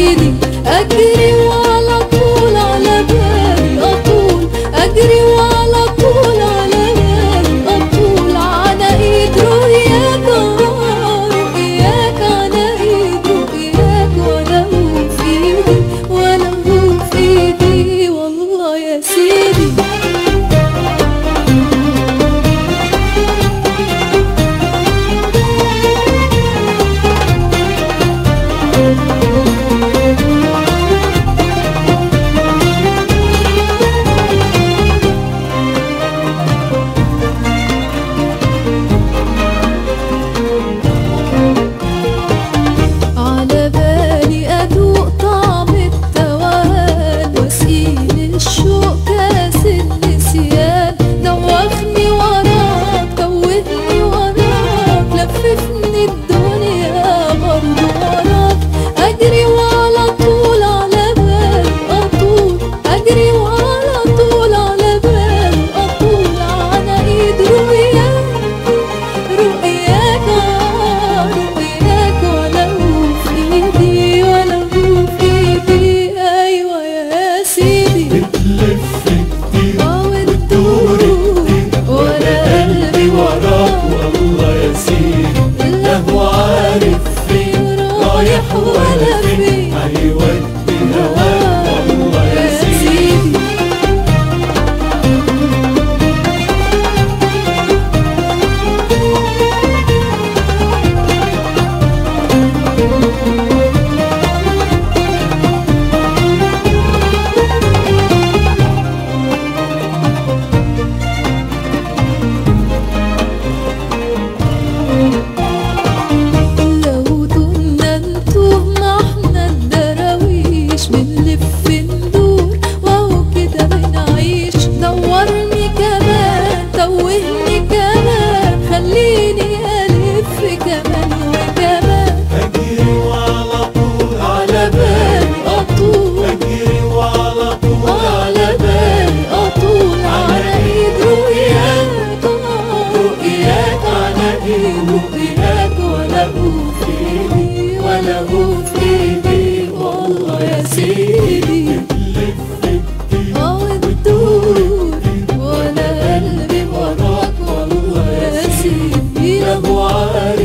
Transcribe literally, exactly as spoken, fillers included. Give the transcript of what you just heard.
سيدي، أجري وعلى طول على بالي أطول، أجري وعلى طول على بالي أطول، على إيد رؤياك رؤياك، على إيد رؤياك، ولا هو في إيدي ولا هو في إيدي والله يا سيدي. ولا فين هيودي هواك والله يا سيدي. رؤياك ولا هو في ايدي ولا هو في ايدي والله يا سيدي. اه وتدور وانا قلبي وراك والله يا سيدي. لا هو عارف